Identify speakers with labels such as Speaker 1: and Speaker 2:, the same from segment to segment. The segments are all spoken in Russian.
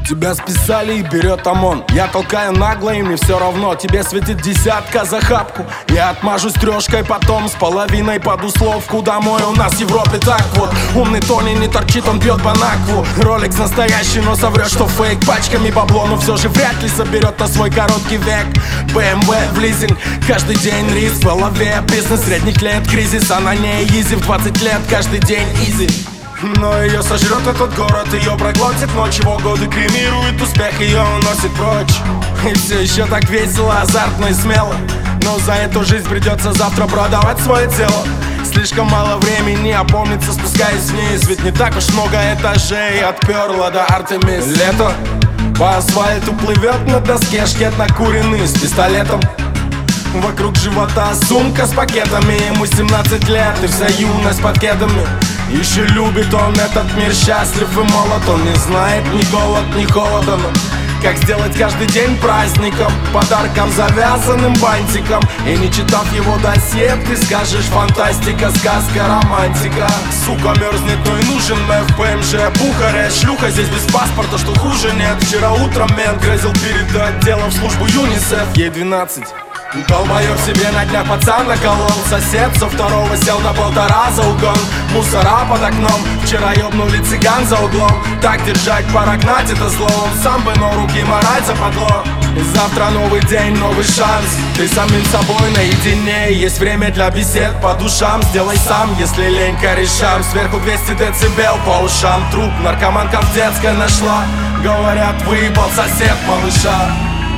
Speaker 1: Тебя списали и берет ОМОН. Я толкаю нагло, и мне все равно. Тебе светит десятка за хапку. Я отмажусь трешкой потом, с половиной под условку домой. У нас в Европе так вот. Умный Тони не торчит, он бьет банакву. Ролекс настоящий, но соврет, что фейк. Пачками бабло, но все же вряд ли соберет на свой короткий век. BMW в лизинг, каждый день риск. В голове бизнес средних лет, кризис. А на ней изи в 20 лет, каждый день изи. Но ее сожрет этот город, ее проглотит ночь. Его годы кремирует успех, ее уносит прочь. И все еще так весело, азартно и смело. Но за эту жизнь придется завтра продавать свое тело. Слишком мало времени опомниться, спускаясь вниз. Ведь не так уж много этажей от Перла до Артемис. Лето, по асфальту плывет на доске шкет накуренный с пистолетом. Вокруг живота сумка с пакетами. Ему 17 лет и вся юность под кедами. Еще любит он этот мир, счастлив и молод. Он не знает ни голод, ни холода, но как сделать каждый день праздником, подарком, завязанным бантиком. И не читав его досье, ты скажешь: фантастика, сказка, романтика. Сука мерзнет, но и нужен мэр в ПМЖ. Бухаре, шлюха здесь без паспорта, что хуже нет. Вчера утром мент грозил передать дело в службу ЮНИСЕФ. Ей 12. Долбоёб себе на днях пацан наколол. Сосед со второго сел на 1,5 за угон. Мусора под окном, вчера ёбнули цыган за углом. Так держать, пора гнать это зло. Он сам бы, но руки морать западло. Завтра новый день, новый шанс. Ты самим собой наедине. Есть время для бесед по душам. Сделай сам, если лень, корешам. Сверху 200 децибел по ушам. Труп наркоманка в детской нашла. Говорят, выебал сосед малыша.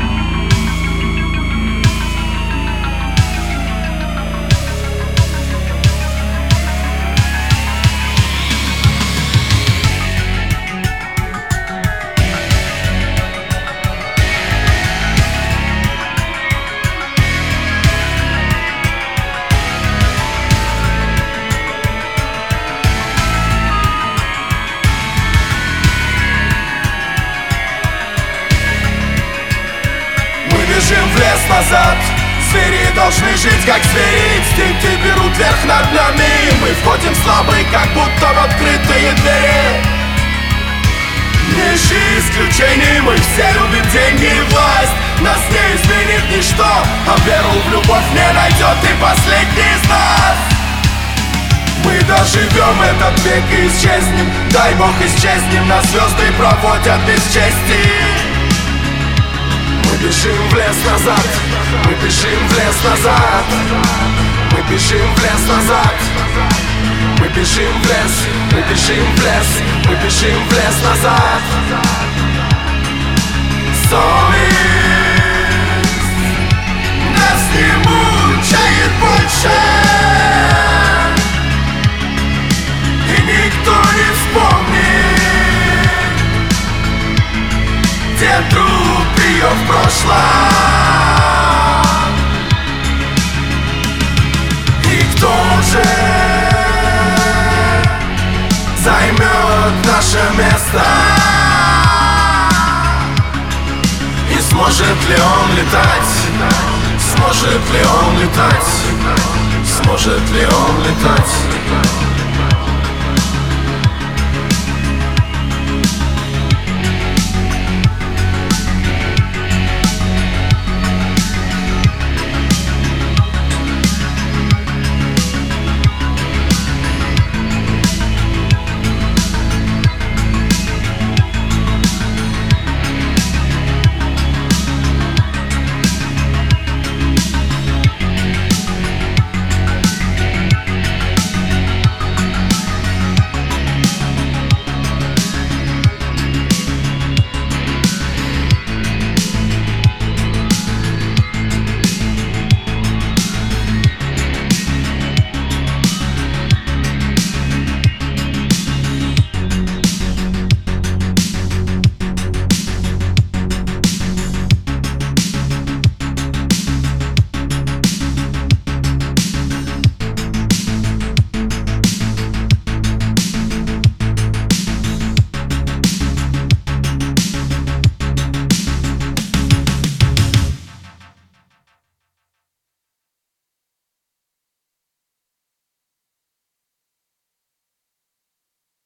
Speaker 2: Бежим в лес назад. Звери должны жить как звери. Инстинкты берут верх над нами. Мы входим слабые, как будто в открытые двери. Не ищи исключений. Мы все любим деньги и власть. Нас не изменит ничто, а веру в любовь не найдет и последний из нас. Мы доживем этот век и исчезнем. Дай Бог исчезнем. Нас звезды проводят без чести. Мы бежим в лес назад. Мы бежим в лес назад. Мы бежим в лес назад. Мы бежим в лес. Мы бежим в лес. Мы бежим в лес назад. Совесть нас не мучает больше. И никто не вспомнит, где труп ее в прошлом. И кто же займет наше место? И сможет ли он летать? Сможет ли он летать? Сможет ли он летать?